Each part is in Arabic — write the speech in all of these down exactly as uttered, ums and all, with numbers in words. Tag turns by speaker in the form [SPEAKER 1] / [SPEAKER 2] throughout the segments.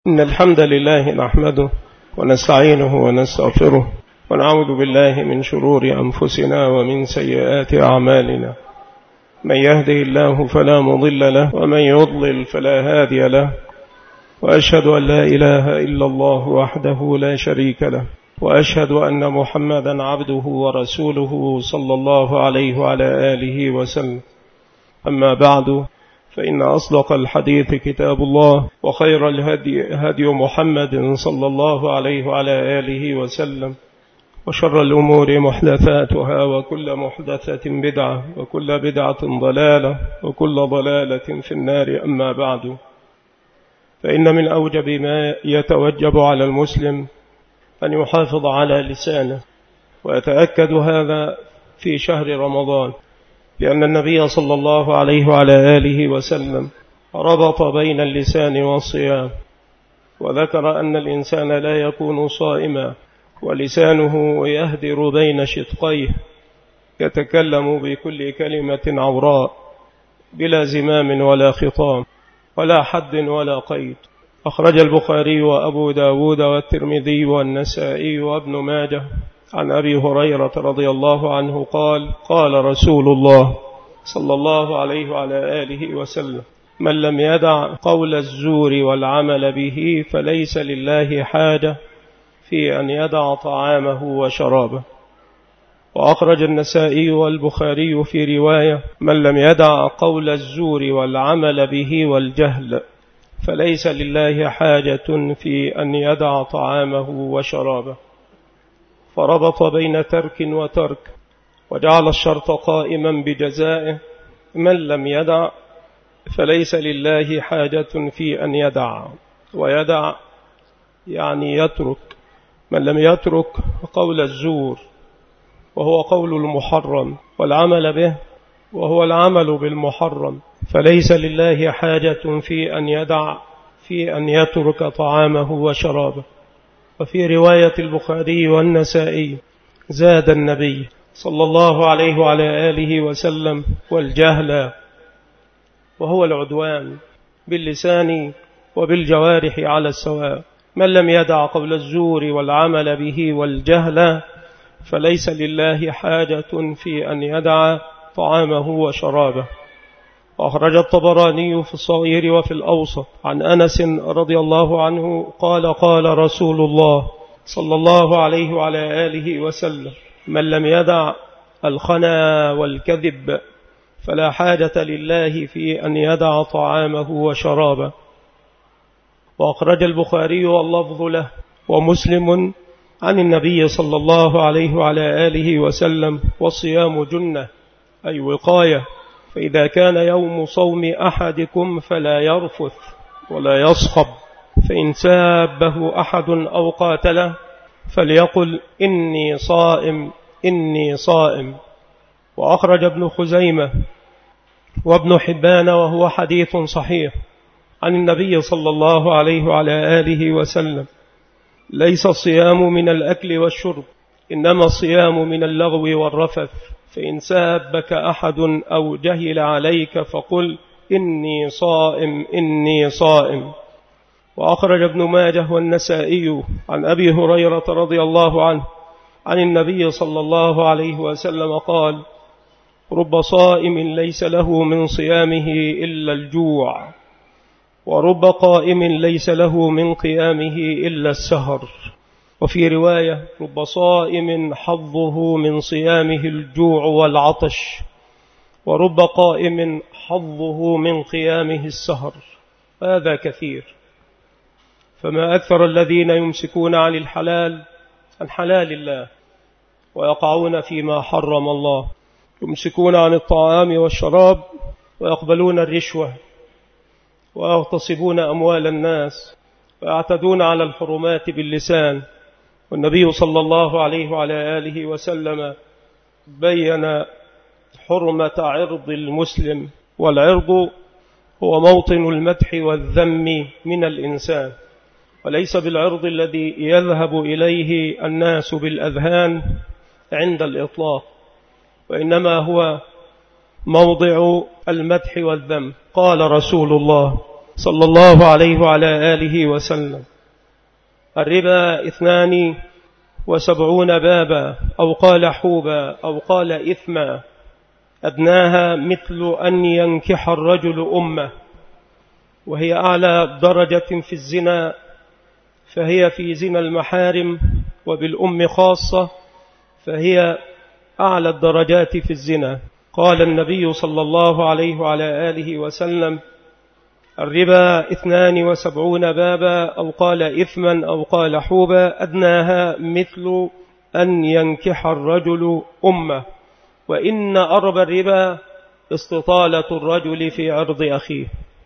[SPEAKER 1] إن الحمد لله نحمده ونستعينه ونستغفره ونعوذ بالله من شرور أنفسنا ومن سيئات أعمالنا. من يهده الله فلا مضل له ومن يضلل فلا هادي له، وأشهد أن لا إله إلا الله وحده لا شريك له، وأشهد أن محمدا عبده ورسوله صلى الله عليه وعلى آله وسلم. أما بعد، فإن أصدق الحديث كتاب الله، وخير الهدي هدي محمد صلى الله عليه وعلى آله وسلم، وشر الأمور محدثاتها، وكل محدثة بدعة، وكل بدعة ضلالة، وكل ضلالة في النار. أما بعد، فإن من أوجب ما يتوجب على المسلم أن يحافظ على لسانه، ويتأكد هذا في شهر رمضان، لأن النبي صلى الله عليه وعلى آله وسلم ربط بين اللسان والصيام، وذكر أن الإنسان لا يكون صائما ولسانه يهدر بين شدقيه، يتكلم بكل كلمة عوراء بلا زمام ولا خطام ولا حد ولا قيد. أخرج البخاري وأبو داود والترمذي والنسائي وابن ماجه عن أبي هريرة رضي الله عنه قال: قال رسول الله صلى الله عليه وعلى آله وسلم: من لم يدع قول الزور والعمل به فليس لله حاجة في أن يدع طعامه وشرابه. وأخرج النسائي والبخاري في رواية: من لم يدع قول الزور والعمل به والجهل فليس لله حاجة في أن يدع طعامه وشرابه. فربط بين ترك وترك، وجعل الشرط قائما بجزائه: من لم يدع فليس لله حاجة في أن يدع. ويدع يعني يترك. من لم يترك قول الزور وهو قول المحرم والعمل به وهو العمل بالمحرم فليس لله حاجة في أن يدع في أن يترك طعامه وشرابه. وفي رواية البخاري والنسائي زاد النبي صلى الله عليه وعلى آله وسلم: والجهل، وهو العدوان باللسان وبالجوارح على السواء. من لم يدع قول الزور والعمل به والجهل فليس لله حاجة في أن يدع طعامه وشرابه. وأخرج الطبراني في الصغير وفي الأوسط عن أنس رضي الله عنه قال: قال رسول الله صلى الله عليه وعلى آله وسلم: من لم يدع الخنا والكذب فلا حاجة لله في أن يدع طعامه وشرابه. وأخرج البخاري واللفظ له ومسلم عن النبي صلى الله عليه وعلى آله وسلم: والصيام جنة، أي وقاية، فإذا كان يوم صوم أحدكم فلا يرفث ولا يصخب، فإن سابه أحد أو قاتله فليقل: إني صائم إني صائم. وأخرج ابن خزيمة وابن حبان وهو حديث صحيح عن النبي صلى الله عليه وعلى آله وسلم: ليس الصيام من الأكل والشرب، إنما الصيام من اللغو والرفث، فإن سابك أحد أو جهل عليك فقل: إني صائم إني صائم. وأخرج ابن ماجه والنسائي عن أبي هريرة رضي الله عنه عن النبي صلى الله عليه وسلم قال: رب صائم ليس له من صيامه إلا الجوع، ورب قائم ليس له من قيامه إلا السهر. وفي رواية: رب صائم حظه من صيامه الجوع والعطش، ورب قائم حظه من قيامه السهر. هذا كثير. فما أكثر الذين يمسكون عن الحلال عن حلال الله ويقعون فيما حرم الله، يمسكون عن الطعام والشراب ويقبلون الرشوة ويغتصبون أموال الناس ويعتدون على الحرمات باللسان. والنبي صلى الله عليه وعلى آله وسلم بين حرمة عرض المسلم، والعرض هو موطن المدح والذم من الإنسان، وليس بالعرض الذي يذهب إليه الناس بالأذهان عند الإطلاق، وإنما هو موضع المدح والذم. قال رسول الله صلى الله عليه وعلى آله وسلم: الربا اثنان وسبعون بابا، أو قال حوبا، أو قال إثما، أدناها مثل أن ينكح الرجل أمه، وهي أعلى درجة في الزنا، فهي في زنا المحارم، وبالأم خاصة فهي أعلى الدرجات في الزنا. قال النبي صلى الله عليه وعلى آله وسلم: الربا اثنان وسبعون بابا، أو قال إثما، أو قال حوبا، أدناها مثل أن ينكح الرجل أمه، وإن أرب الربا استطالة الرجل في عرض أخيه.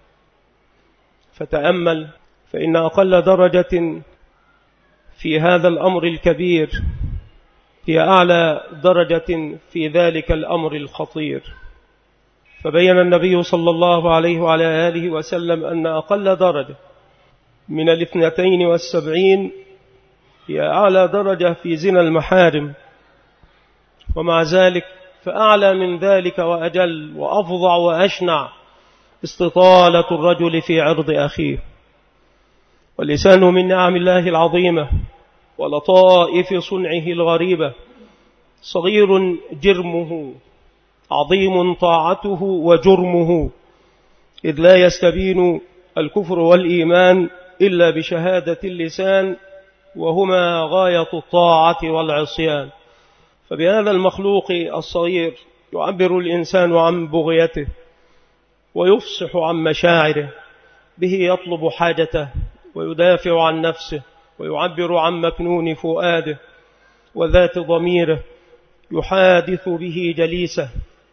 [SPEAKER 1] فتأمل، فإن أقل درجة في هذا الأمر الكبير هي أعلى درجة في ذلك الأمر الخطير. فبين النبي صلى الله عليه وعلى آله وسلم أن أقل درجة من الاثنتين والسبعين هي أعلى درجة في زنا المحارم، ومع ذلك فأعلى من ذلك وأجل وأفظع وأشنع استطالة الرجل في عرض أخيه. واللسان من نعم الله العظيمة ولطائف صنعه الغريبة، صغير جرمه عظيم طاعته وجرمه، إذ لا يستبين الكفر والإيمان إلا بشهادة اللسان، وهما غاية الطاعة والعصيان. فبهذا المخلوق الصغير يعبر الإنسان عن بغيته ويفصح عن مشاعره، به يطلب حاجته ويدافع عن نفسه ويعبر عن مكنون فؤاده وذات ضميره، يحادث به جليسه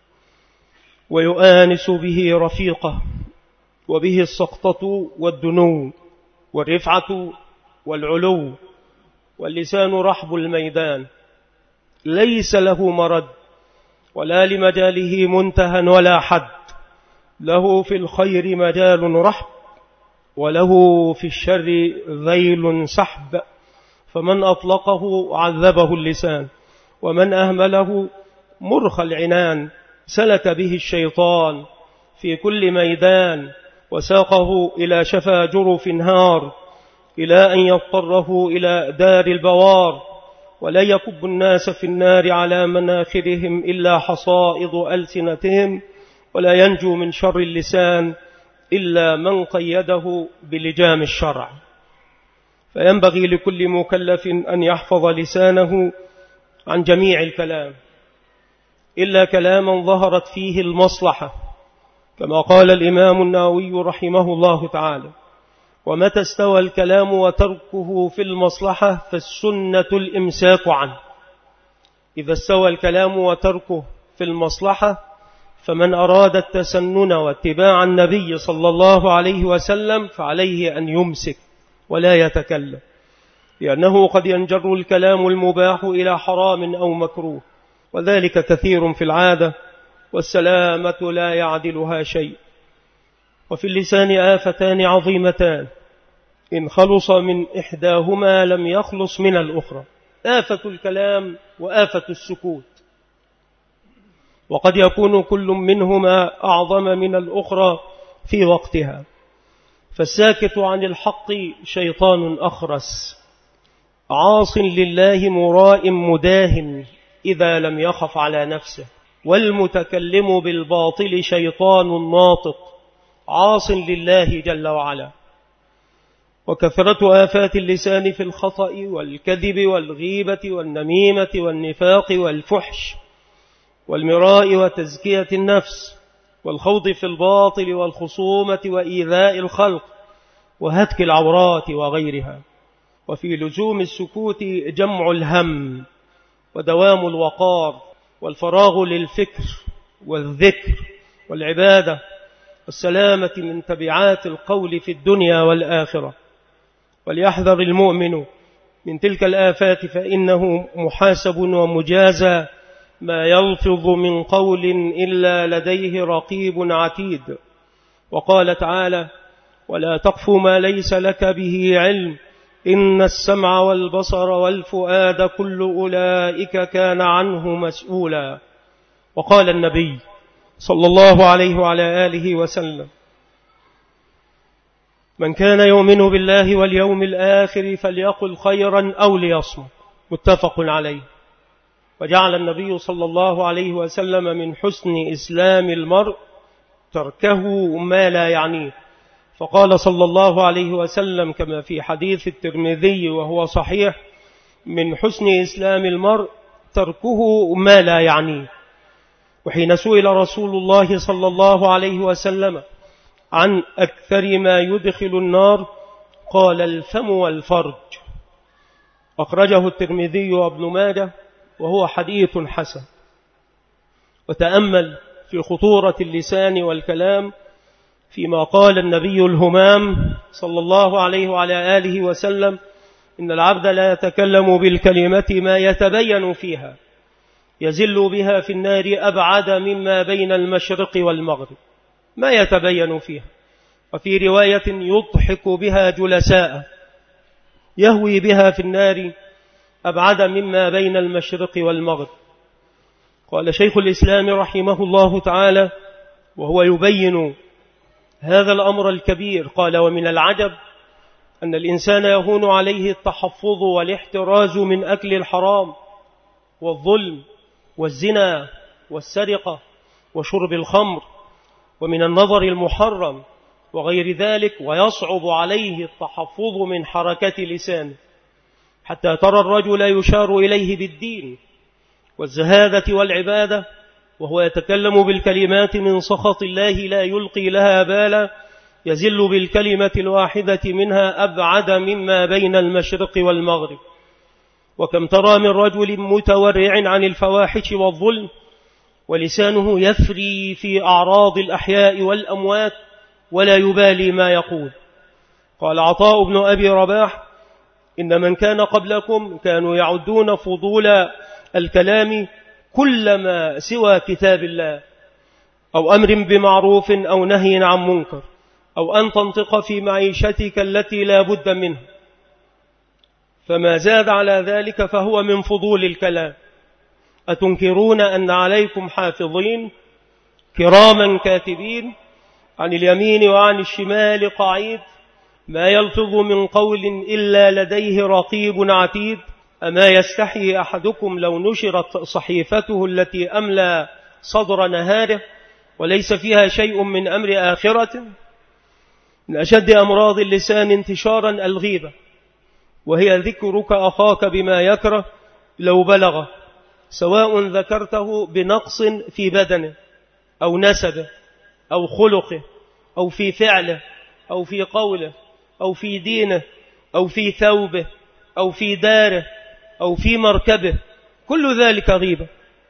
[SPEAKER 1] ويؤانس به رفيقه، وبه السقطة والدنو والرفعة والعلو. واللسان رحب الميدان، ليس له مرد ولا لمجاله منتهى ولا حد، له في الخير مجال رحب وله في الشر ذيل سحب، فمن أطلقه عذبه اللسان، ومن أهمله مرخى العنان، سلك به الشيطان في كل ميدان وساقه إلى شفا جرف نهار، إلى أن يضطره إلى دار البوار. ولا يكب الناس في النار على مناخرهم إلا حصائد ألسنتهم، ولا ينجو من شر اللسان إلا من قيده بلجام الشرع. فينبغي لكل مكلف أن يحفظ لسانه عن جميع الكلام إلا كلاما ظهرت فيه المصلحة، كما قال الإمام النووي رحمه الله تعالى: ومتى استوى الكلام وتركه في المصلحة فالسنة الإمساك عنه. إذا استوى الكلام وتركه في المصلحة فمن أراد التسنن واتباع النبي صلى الله عليه وسلم فعليه أن يمسك ولا يتكلم، لأنه قد ينجر الكلام المباح إلى حرام أو مكروه، وذلك كثير في العادة، والسلامة لا يعدلها شيء. وفي اللسان آفتان عظيمتان، إن خلص من إحداهما لم يخلص من الأخرى: آفة الكلام وآفة السكوت، وقد يكون كل منهما أعظم من الأخرى في وقتها. فالساكت عن الحق شيطان أخرس، عاص لله مراء مداهن إذا لم يخف على نفسه، والمتكلم بالباطل شيطان ناطق عاص لله جل وعلا. وكثرة آفات اللسان في الخطأ والكذب والغيبة والنميمة والنفاق والفحش والمراء وتزكية النفس والخوض في الباطل والخصومة وإيذاء الخلق وهتك العورات وغيرها. وفي لزوم السكوت جمع الهم ودوام الوقار والفراغ للفكر والذكر والعبادة والسلامة من تبعات القول في الدنيا والآخرة. وليحذر المؤمن من تلك الآفات، فإنه محاسب ومجازى ما يلفظ من قول إلا لديه رقيب عتيد. وقال تعالى: ولا تقف ما ليس لك به علم إن السمع والبصر والفؤاد كل أولئك كان عنه مسؤولا. وقال النبي صلى الله عليه وعلى آله وسلم: من كان يؤمن بالله واليوم الآخر فليقل خيرا أو ليصمت، متفق عليه. وجعل النبي صلى الله عليه وسلم من حسن إسلام المرء تركه ما لا يعنيه، فقال صلى الله عليه وسلم كما في حديث الترمذي وهو صحيح: من حسن إسلام المرء تركه ما لا يعنيه. وحين سئل رسول الله صلى الله عليه وسلم عن أكثر ما يدخل النار قال: الفم والفرج. أخرجه الترمذي وابن ماجه وهو حديث حسن. وتأمل في خطورة اللسان والكلام فيما قال النبي الهمام صلى الله عليه وعلى آله وسلم: إن العبد لا يتكلم بالكلمة ما يتبين فيها يزل بها في النار أبعد مما بين المشرق والمغرب، ما يتبين فيها. وفي رواية: يضحك بها جلساء يهوي بها في النار أبعد مما بين المشرق والمغرب. قال شيخ الإسلام رحمه الله تعالى وهو يبين هذا الأمر الكبير، قال: ومن العجب أن الإنسان يهون عليه التحفظ والاحتراز من أكل الحرام والظلم والزنا والسرقة وشرب الخمر ومن النظر المحرم وغير ذلك، ويصعب عليه التحفظ من حركة لسانه، حتى ترى الرجل يشار إليه بالدين والزهادة والعبادة وهو يتكلم بالكلمات من سخط الله لا يلقي لها بالا، يزل بالكلمة الواحدة منها أبعد مما بين المشرق والمغرب. وكم ترى من رجل متورع عن الفواحش والظلم ولسانه يفري في أعراض الأحياء والأموات ولا يبالي ما يقول. قال عطاء بن أبي رباح: إن من كان قبلكم كانوا يعدون فضول الكلام كلما سوى كتاب الله، أو أمر بمعروف أو نهي عن منكر، أو أن تنطق في معيشتك التي لا بد منها، فما زاد على ذلك فهو من فضول الكلام. أتنكرون أن عليكم حافظين كراما كاتبين عن اليمين وعن الشمال قعيد، ما يلفظ من قول إلا لديه رقيب عتيد، أما يستحي أحدكم لو نشرت صحيفته التي أملى صدر نهاره وليس فيها شيء من أمر آخرة. من أشد أمراض اللسان انتشارا الغيبة، وهي ذكرك أخاك بما يكره لو بلغ، سواء ذكرته بنقص في بدنه أو نسبه أو خلقه أو في فعله أو في قوله أو في دينه أو في ثوبه أو في داره أو في مركبه، كل ذلك غيبة.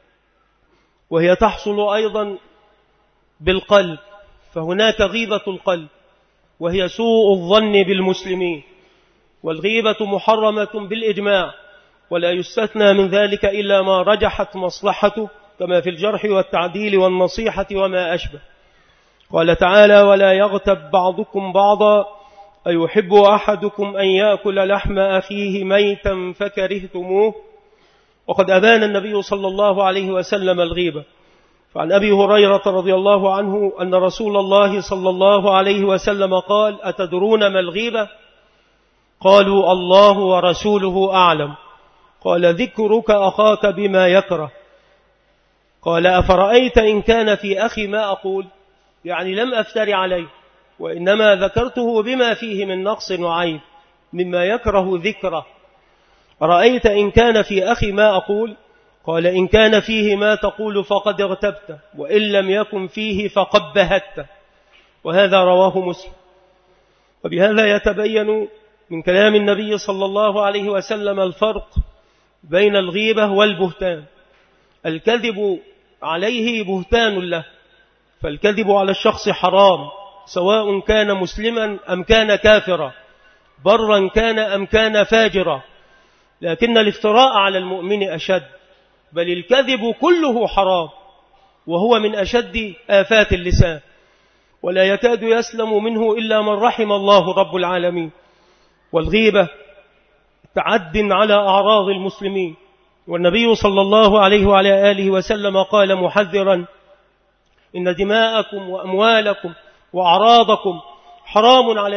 [SPEAKER 1] وهي تحصل أيضا بالقلب، فهناك غيبة القلب وهي سوء الظن بالمسلمين، والغيبة محرمة بالإجماع، ولا يستثنى من ذلك إلا ما رجحت مصلحته كما في الجرح والتعديل والنصيحة وما أشبه. قال تعالى: ولا يغتب بعضكم بعضا أيحب أحدكم أن يأكل لحم أخيه ميتا فكرهتموه. وقد أبان النبي صلى الله عليه وسلم الغيبة. فعن أبي هريرة رضي الله عنه أن رسول الله صلى الله عليه وسلم قال: أتدرون ما الغيبة؟ قالوا: الله ورسوله أعلم. قال: ذكرك أخاك بما يكره. قال: أفرأيت إن كان في أخي ما أقول؟ يعني لم أفتر عليه، وإنما ذكرته بما فيه من نقص وعيب مما يكره ذكره. رأيت إن كان في أخي ما أقول؟ قال: إن كان فيه ما تقول فقد اغتبته، وإن لم يكن فيه فقد بهته. وهذا رواه مسلم. وبهذا يتبين من كلام النبي صلى الله عليه وسلم الفرق بين الغيبة والبهتان. الكذب عليه بهتان له، فالكذب على الشخص حرام سواء كان مسلما أم كان كافرا، برا كان أم كان فاجرا، لكن الافتراء على المؤمن أشد، بل الكذب كله حرام، وهو من أشد آفات اللسان، ولا يكاد يسلم منه إلا من رحم الله رب العالمين. والغيبة تعد على أعراض المسلمين، والنبي صلى الله عليه وعلى آله وسلم قال محذرا: إن دماءكم وأموالكم وأعراضكم حرام عليكم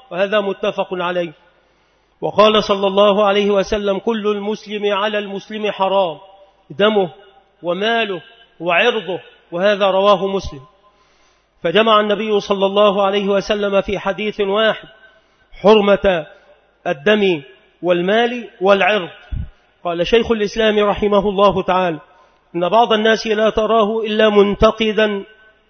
[SPEAKER 1] وهذا متفق عليه. وقال صلى الله عليه وسلم: كل المسلم على المسلم حرام، دمه وماله وعرضه، وهذا رواه مسلم. فجمع النبي صلى الله عليه وسلم في حديث واحد حرمة الدم والمال والعرض. قال شيخ الإسلام رحمه الله تعالى: إن بعض الناس لا تراه إلا منتقدا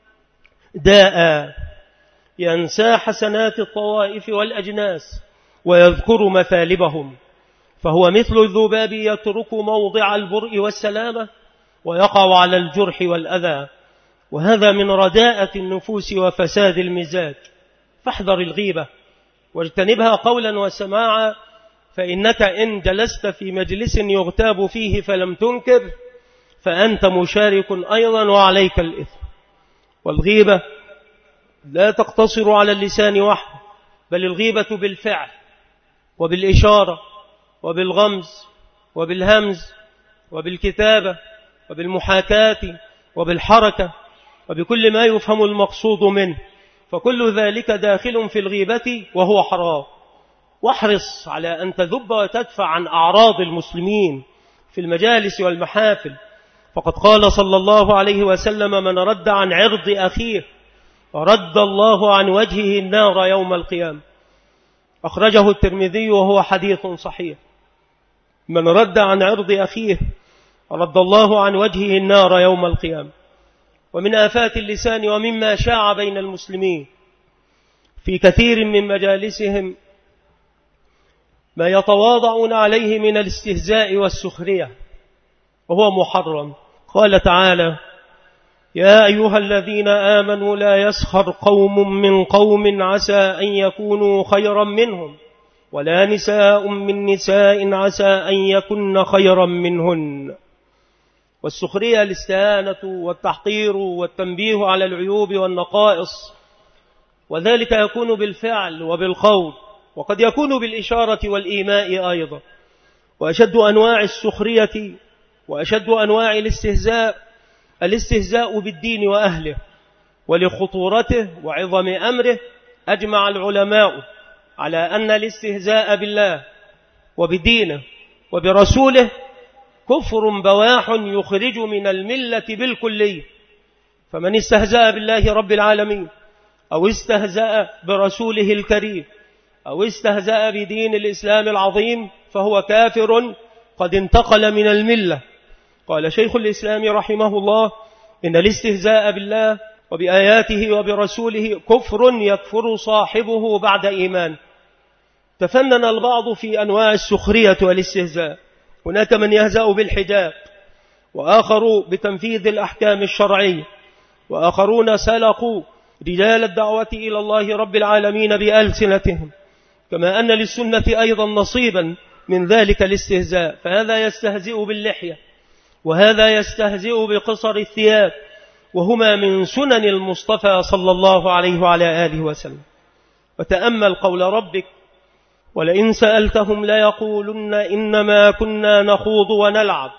[SPEAKER 1] داء، ينسى حسنات الطوائف والأجناس ويذكر مثالبهم، فهو مثل الذباب يترك موضع البرء والسلامة ويقع على الجرح والأذى، وهذا من رداءة النفوس وفساد المزاج. فاحذر الغيبة واجتنبها قولا وسماعا، فإنك إن جلست في مجلس يغتاب فيه فلم تنكر فأنت مشارك أيضا وعليك الإثم. والغيبة لا تقتصر على اللسان وحده، بل الغيبة بالفعل وبالإشارة وبالغمز وبالهمز وبالكتابة وبالمحاكاة وبالحركة وبكل ما يفهم المقصود منه، فكل ذلك داخل في الغيبة وهو حرام. واحرص على أن تذب وتدفع عن أعراض المسلمين في المجالس والمحافل، فقد قال صلى الله عليه وسلم: من رد عن عرض أخيه رد الله عن وجهه النار يوم القيامة. أخرجه الترمذي وهو حديث صحيح. من رد عن عرض أخيه رد الله عن وجهه النار يوم القيامة. ومن آفات اللسان ومما شاع بين المسلمين في كثير من مجالسهم ما يتواضعون عليه من الاستهزاء والسخرية، وهو محرم. قال تعالى: يا أيها الذين آمنوا لا يسخر قوم من قوم عسى أن يكونوا خيرا منهم ولا نساء من نساء عسى أن يكن خيرا منهن. والسخرية الاستهانة والتحقير والتنبيه على العيوب والنقائص، وذلك يكون بالفعل وبالقول، وقد يكون بالإشارة والإيماء أيضا. وأشد أنواع السخرية وأشد أنواع الاستهزاء الاستهزاء بالدين وأهله، ولخطورته وعظم أمره أجمع العلماء على أن الاستهزاء بالله وبدينه وبرسوله كفر بواح يخرج من الملة بالكلية. فمن استهزأ بالله رب العالمين أو استهزأ برسوله الكريم أو استهزأ بدين الإسلام العظيم فهو كافر قد انتقل من الملة. قال شيخ الإسلام رحمه الله: إن الاستهزاء بالله وبآياته وبرسوله كفر يكفر صاحبه بعد إيمان. تفنن البعض في أنواع السخرية والاستهزاء، هناك من يهزأ بالحجاب، وآخر بتنفيذ الأحكام الشرعية، وآخرون سلقوا رجال الدعوة إلى الله رب العالمين بألسنتهم، كما أن للسنة أيضا نصيبا من ذلك الاستهزاء، فهذا يستهزئ باللحية وهذا يستهزئ بقصر الثياب، وهما من سنن المصطفى صلى الله عليه وعلى آله وسلم. وتأمل قول ربك: ولئن سألتهم ليقولن إنما كنا نخوض ونلعب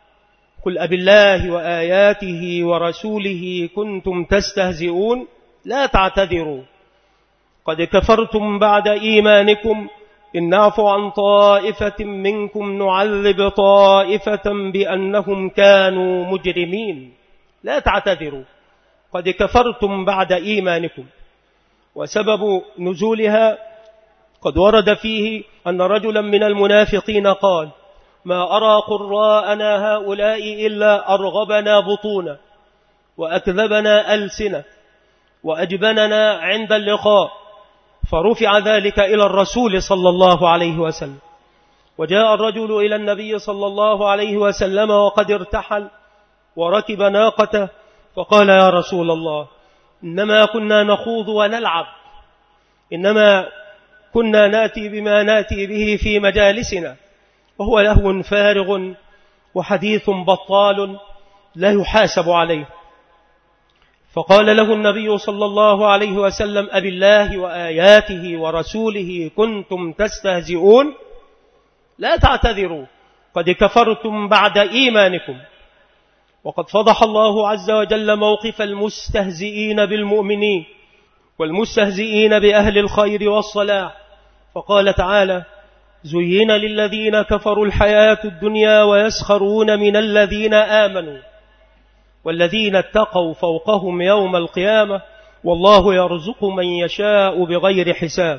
[SPEAKER 1] قل أبالله وآياته ورسوله كنتم تستهزئون لا تعتذروا قد كفرتم بعد إيمانكم إن نعفو عن طائفة منكم نعذب طائفة بأنهم كانوا مجرمين. لا تعتذروا قد كفرتم بعد إيمانكم. وسبب نزولها قد ورد فيه أن رجلا من المنافقين قال: ما أرى قراءنا هؤلاء إلا أرغبنا بطونا وأكذبنا ألسنة وأجبننا عند اللقاء، فرفع ذلك إلى الرسول صلى الله عليه وسلم. وجاء الرجل إلى النبي صلى الله عليه وسلم وقد ارتحل وركب ناقته، فقال: يا رسول الله، إنما كنا نخوض ونلعب، إنما كنا ناتي بما ناتي به في مجالسنا، وهو لهو فارغ وحديث بطال لا يحاسب عليه. فقال له النبي صلى الله عليه وسلم: أبالله وآياته ورسوله كنتم تستهزئون لا تعتذروا قد كفرتم بعد إيمانكم. وقد فضح الله عز وجل موقف المستهزئين بالمؤمنين والمستهزئين بأهل الخير والصلاح. فقال تعالى: زين للذين كفروا الحياة الدنيا ويسخرون من الذين آمنوا والذين اتقوا فوقهم يوم القيامة والله يرزق من يشاء بغير حساب.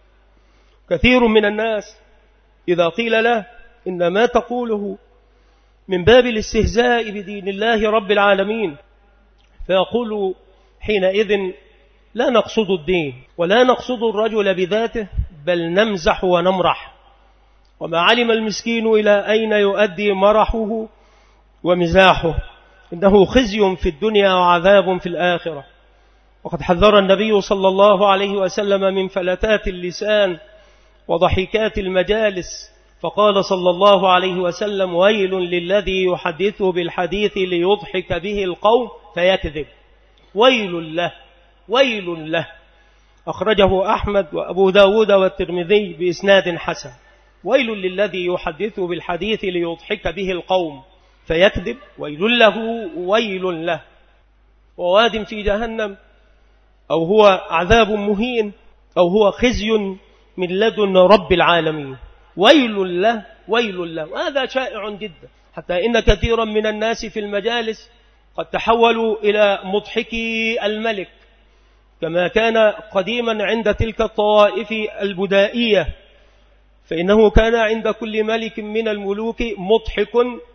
[SPEAKER 1] كثير من الناس إذا قيل له إن ما تقوله من باب الاستهزاء بدين الله رب العالمين فيقول حينئذ: لا نقصد الدين ولا نقصد الرجل بذاته بل نمزح ونمرح. وما علم المسكين إلى أين يؤدي مرحه ومزاحه، إنه خزي في الدنيا وعذاب في الآخرة. وقد حذر النبي صلى الله عليه وسلم من فلتات اللسان وضحكات المجالس، فقال صلى الله عليه وسلم: ويل للذي يحدث بالحديث ليضحك به القوم فيكذب. ويل له ويل له. أخرجه أحمد وأبو داود والترمذي بإسناد حسن. ويل للذي يحدث بالحديث ليضحك به القوم فيكذب، ويل له ويل له. وواد في جهنم، أو هو عذاب مهين، أو هو خزي من لدن رب العالمين. ويل له ويل له. وهذا شائع جدا، حتى إن كثيرا من الناس في المجالس قد تحولوا إلى مضحكي الملك، كما كان قديما عند تلك الطوائف البدائية، فإنه كان عند كل ملك من الملوك مضحك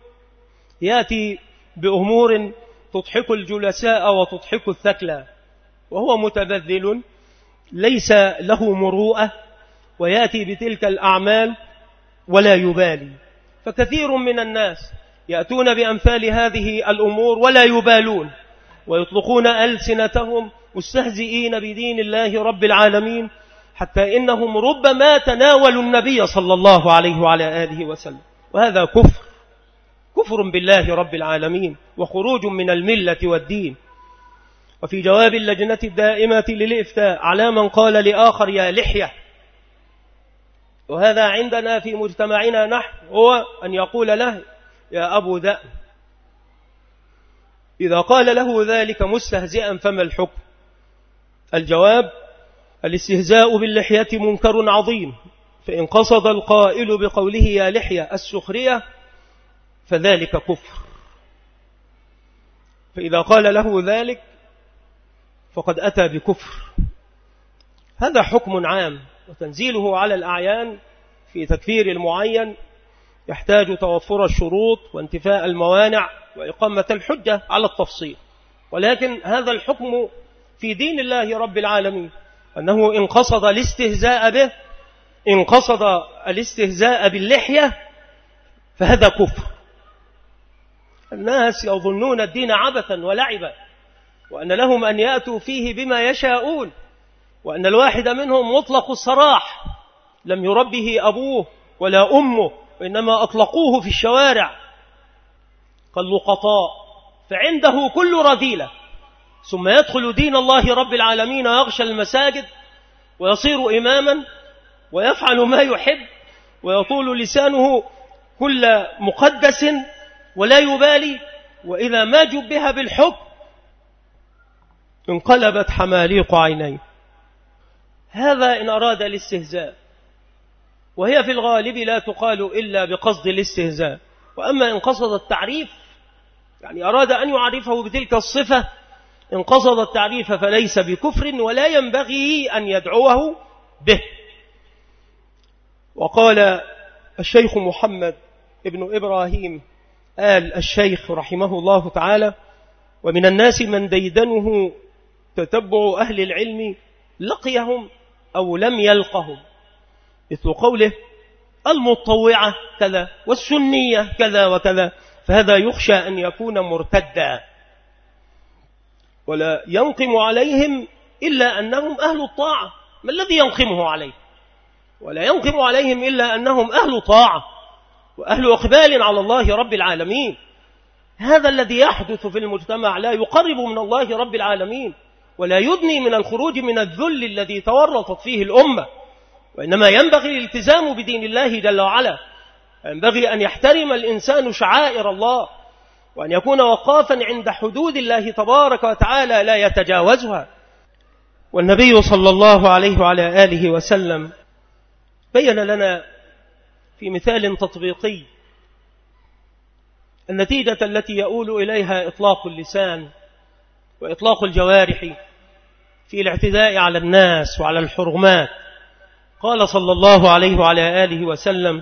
[SPEAKER 1] يأتي بأمور تضحك الجلساء وتضحك الثكلى، وهو متبذل ليس له مروءة ويأتي بتلك الأعمال ولا يبالي. فكثير من الناس يأتون بأمثال هذه الأمور ولا يبالون، ويطلقون ألسنتهم مستهزئين بدين الله رب العالمين، حتى إنهم ربما تناولوا النبي صلى الله عليه وعلى آله وسلم. وهذا كفر كفر بالله رب العالمين وخروج من الملة والدين. وفي جواب اللجنة الدائمة للإفتاء على من قال لآخر يا لحية، وهذا عندنا في مجتمعنا نحن، هو أن يقول له يا أبو دأ. إذا قال له ذلك مستهزئا فما الحكم؟ الجواب: الاستهزاء باللحية منكر عظيم، فإن قصد القائل بقوله يا لحية السخرية فذلك كفر. فإذا قال له ذلك فقد أتى بكفر. هذا حكم عام، وتنزيله على الأعيان في تكفير المعين يحتاج توفر الشروط وانتفاء الموانع وإقامة الحجة على التفصيل. ولكن هذا الحكم في دين الله رب العالمين، أنه إن قصد الاستهزاء به، إن قصد الاستهزاء باللحية فهذا كفر. الناس يظنون الدين عبثا ولعبا، وأن لهم أن يأتوا فيه بما يشاءون، وأن الواحد منهم مطلق السراح، لم يربه أبوه ولا أمه، وإنما أطلقوه في الشوارع كاللقطاء، فعنده كل رذيلة، ثم يدخل دين الله رب العالمين ويغشى المساجد ويصير إماما ويفعل ما يحب ويطول لسانه كل مقدس ولا يبالي، وإذا ما جبها بالحب انقلبت حماليق عينيه. هذا إن أراد الاستهزاء، وهي في الغالب لا تقال إلا بقصد الاستهزاء. وأما إن قصد التعريف، يعني أراد أن يعرفه بتلك الصفة، إن قصد التعريف فليس بكفر ولا ينبغي أن يدعوه به. وقال الشيخ محمد ابن إبراهيم آل الشيخ رحمه الله تعالى: ومن الناس من ديدنه تتبع أهل العلم لقيهم أو لم يلقهم، مثل قوله المطوعة كذا والسنية كذا وكذا، فهذا يخشى أن يكون مرتدا، ولا ينقم عليهم إلا أنهم أهل الطاعة. ما الذي ينقمه عليه؟ ولا ينقم عليهم إلا أنهم أهل طاعة وأهل إقبال على الله رب العالمين. هذا الذي يحدث في المجتمع لا يقرب من الله رب العالمين، ولا يدني من الخروج من الذل الذي تورطت فيه الأمة، وإنما ينبغي الالتزام بدين الله جل وعلا. ينبغي أن يحترم الإنسان شعائر الله، وأن يكون وقافا عند حدود الله تبارك وتعالى لا يتجاوزها. والنبي صلى الله عليه وعلى آله وسلم بين لنا في مثال تطبيقي النتيجة التي يؤول إليها إطلاق اللسان وإطلاق الجوارح في الاعتداء على الناس وعلى الحرمات. قال صلى الله عليه وعلى آله وسلم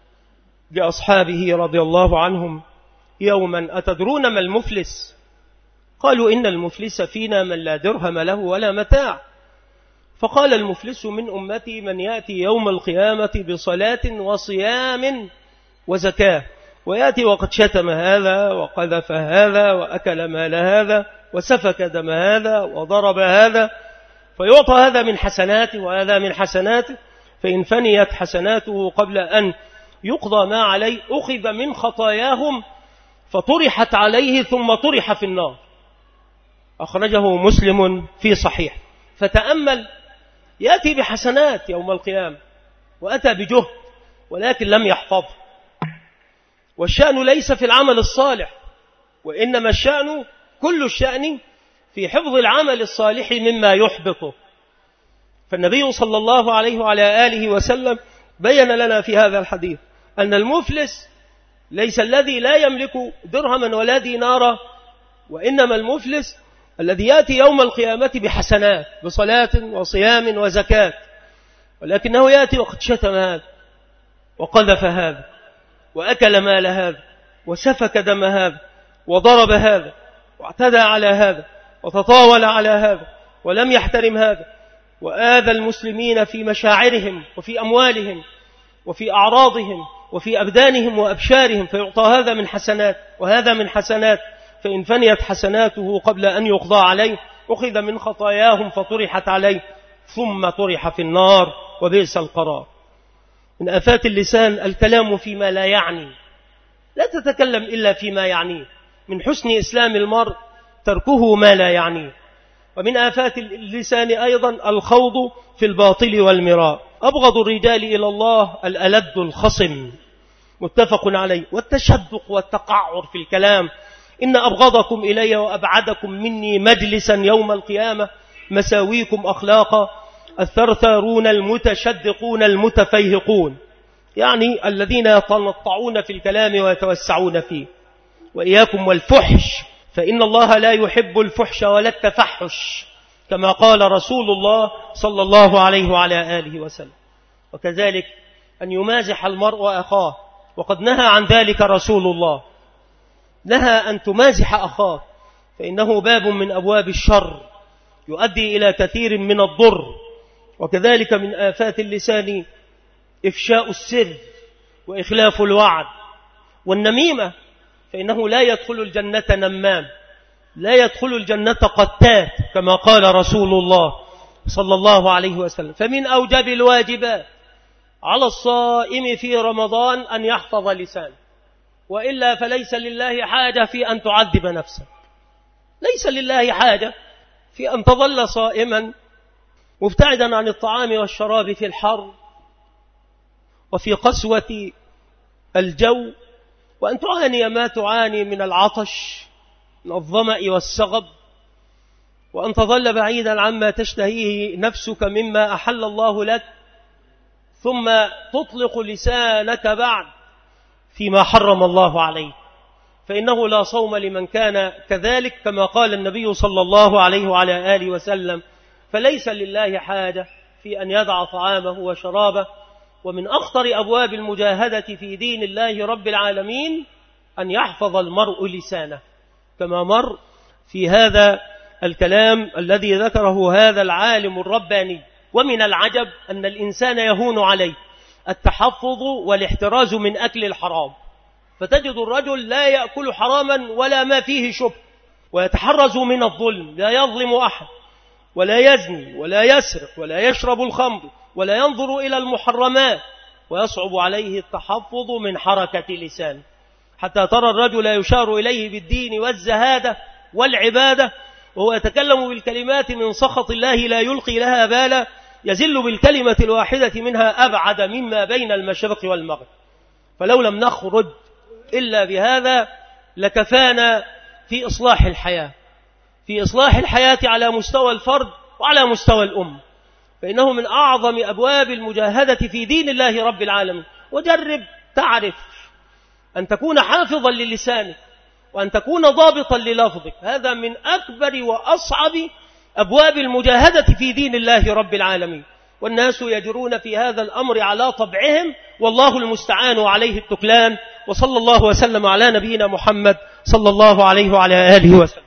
[SPEAKER 1] لأصحابه رضي الله عنهم يوما: أتدرون ما المفلس؟ قالوا: إن المفلس فينا من لا درهم له ولا متاع. فقال: المفلس من أمتي من يأتي يوم القيامة بصلاة وصيام وزكاة، ويأتي وقد شتم هذا وقذف هذا وأكل مال هذا وسفك دم هذا وضرب هذا، فيعطى هذا من حسناته وهذا من حسناته، فإن فنيت حسناته قبل أن يقضى ما عليه أخذ من خطاياهم فطرحت عليه ثم طرح في النار. أخرجه مسلم في صحيح. فتأمل، يأتي بحسنات يوم القيامة وأتى بجهد ولكن لم يحفظه. والشأن ليس في العمل الصالح، وإنما الشأن كل الشأن في حفظ العمل الصالح مما يحبطه. فالنبي صلى الله عليه وعلى آله وسلم بين لنا في هذا الحديث أن المفلس ليس الذي لا يملك درهما ولا دينارا، وإنما المفلس الذي يأتي يوم القيامة بحسنات، بصلاة وصيام وزكاة، ولكنه يأتي وقد شتم هذا وقذف هذا وأكل مال هذا وسفك دم هذا وضرب هذا واعتدى على هذا وتطاول على هذا ولم يحترم هذا، وآذى المسلمين في مشاعرهم وفي أموالهم وفي أعراضهم وفي أبدانهم وأبشارهم، فيعطى هذا من حسنات وهذا من حسنات، فإن فنيت حسناته قبل أن يقضى عليه أخذ من خطاياهم فطرحت عليه ثم طرح في النار وبئس القرار. من آفات اللسان الكلام فيما لا يعني، لا تتكلم إلا فيما يعنيه. من حسن إسلام المرء تركه ما لا يعنيه. ومن آفات اللسان أيضا الخوض في الباطل والمراء. أبغض الرجال إلى الله الألد الخصم، متفق عليه. والتشدق والتقعر في الكلام. إن أبغضكم إلي وأبعدكم مني مجلسا يوم القيامة مساويكم أخلاقا الثرثارون المتشدقون المتفيهقون، يعني الذين يتنطعون في الكلام ويتوسعون فيه. وإياكم والفحش، فإن الله لا يحب الفحش ولا التفحش، كما قال رسول الله صلى الله عليه وعلى آله وسلم. وكذلك أن يمازح المرء أخاه، وقد نهى عن ذلك رسول الله، نهى أن تمازح أخاه، فإنه باب من أبواب الشر يؤدي إلى كثير من الضر. وكذلك من آفات اللسان إفشاء السر وإخلاف الوعد والنميمة، فإنه لا يدخل الجنة نمام، لا يدخل الجنة قتات، كما قال رسول الله صلى الله عليه وسلم. فمن أوجب الواجبات على الصائم في رمضان أن يحفظ لسانه، وإلا فليس لله حاجة في أن تعذب نفسك، ليس لله حاجة في أن تظل صائما مبتعدا عن الطعام والشراب في الحر وفي قسوة الجو، وأن تعاني ما تعاني من العطش من الظمأ والسغب، وأن تظل بعيدا عما تشتهيه نفسك مما أحل الله لك، ثم تطلق لسانك بعد فيما حرم الله عليه، فإنه لا صوم لمن كان كذلك، كما قال النبي صلى الله عليه وعلى آله وسلم. فليس لله حاجة في أن يدع طعامه وشرابه. ومن أخطر أبواب المجاهدة في دين الله رب العالمين أن يحفظ المرء لسانه، كما مر في هذا الكلام الذي ذكره هذا العالم الرباني. ومن العجب أن الإنسان يهون عليه التحفظ والاحتراز من أكل الحرام، فتجد الرجل لا يأكل حراما ولا ما فيه شبه، ويتحرز من الظلم، لا يظلم أحد ولا يزني ولا يسرق ولا يشرب الخمر ولا ينظر إلى المحرمات، ويصعب عليه التحفظ من حركة لسانه، حتى ترى الرجل يشار إليه بالدين والزهادة والعبادة وهو يتكلم بالكلمات من سخط الله لا يلقي لها بالا، يزل بالكلمة الواحدة منها أبعد مما بين المشرق والمغرب. فلو لم نخرج إلا بهذا لكفانا في إصلاح الحياة، في إصلاح الحياة على مستوى الفرد
[SPEAKER 2] وعلى مستوى الأمة، فإنه من أعظم أبواب المجاهدة في دين الله رب العالمين. وجرب تعرف أن تكون حافظا للسانك وأن تكون ضابطا للفظك، هذا من أكبر وأصعب أبواب المجاهدة في دين الله رب العالمين. والناس يجرون في هذا الأمر على طبعهم، والله المستعان وعليه التكلان. وصلى الله وسلم على نبينا محمد صلى الله عليه وعلى آله وسلم.